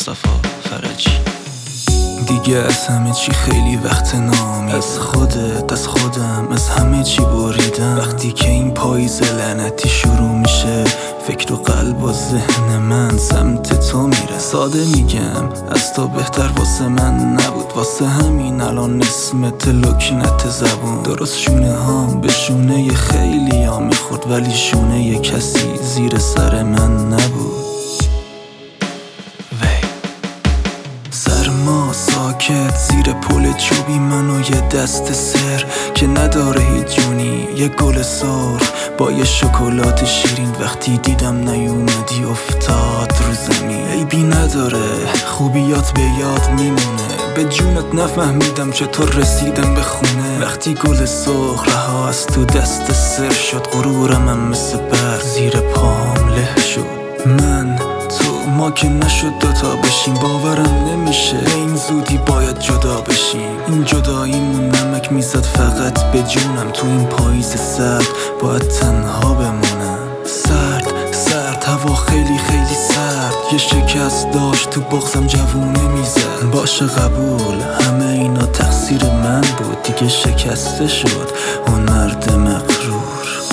مصطفی فرجی. دیگه از همه چی خیلی وقت نامید، از خودت، از خودم، از همه چی بریدم. وقتی که این پاییز لعنتی شروع میشه، فکر و قلب و ذهن من سمت تو میره. ساده میگم از تو بهتر واسه من نبود، واسه همین الان اسمت لکنت زبون. درست شونه هام به شونه خیلی ها میخورد، ولی شونه کسی زیر سر من نبود. سرما ساکت زیر پل چوبی منو یه دست سر که نداره هیچ جونی، یه گل سرخ با یه شکلات شیرین. وقتی دیدم نیومدی افتاد رو زمین. عیبی نداره خوبیات به یاد میمونه، به جونت نفهمیدم چطور رسیدم به خونه. وقتی گل سرخ رها از تو دست سر شد، غرورم هم مثل برق زیر پام له شد. من ما که نشد دوتا بشیم، باورم نمیشه به این زودی باید جدا بشیم. این جداییمون نمک میزد فقط به جونم، تو این پاییز سرد باید تنها بمونم. سرد هوا خیلی خیلی سرد، یه شکست داشت تو بغزم جوونه میزد. باشه قبول همه اینا تقصیر من بود، دیگه شکسته شد اون مرد مغرور.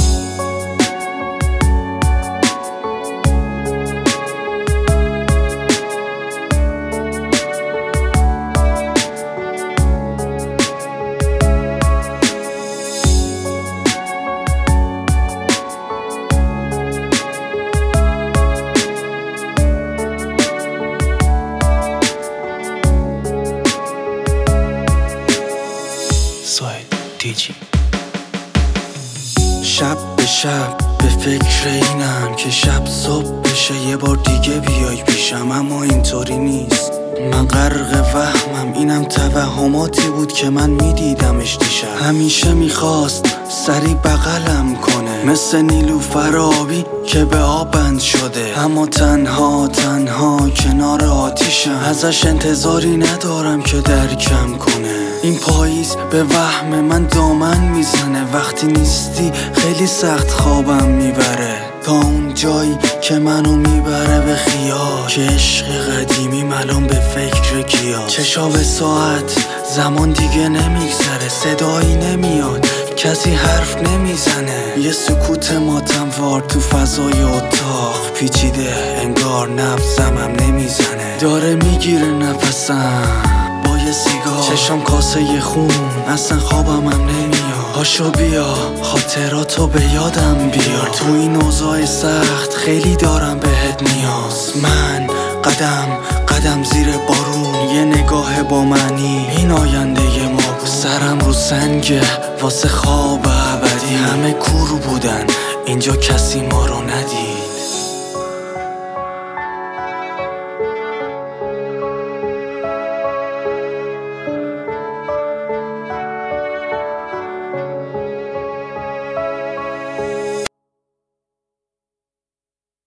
شب به شب به فکر اینم که شب صبح بشه یه بار دیگه بیای پیشم، اما اینطوری نیست. من غرق وهمم، اینم توهماتی بود که من میدیدمش دیشب. همیشه میخواست سری بغلم کنه، مثل نیلوفر آبی که به آب بند شده، اما تنها کنار آتیشم. ازش انتظاری ندارم که درکم کنه. این پاییز به وهم من دامن میزنه، وقتی نیستی خیلی سخت خوابم میبره، تا اون جایی که منو میبره به خیال، که عشق قدیمی الان به فکر کیا. چشا به ساعت زمان دیگه نمیگذره، صدایی نمیاد کسی حرف نمیزنه، یه سکوت ماتموار تو فضای اتاق پیچیده، انگار نبضم هم نمیزنه. داره میگیره نفسم با یه سیگار، چشم کاسه خون، اصلا خوابم هم نمیاد. پاشو بیا خاطراتو به یادم بیار، تو این اوضاع سخت خیلی دارم بهت نیاز. من قدم زیر بارون، یه نگاه با معنی، این آینده ما بود. سرم رو سنگه واسه خواب ابدی، همه کور بودن اینجا کسی ما رو ندید.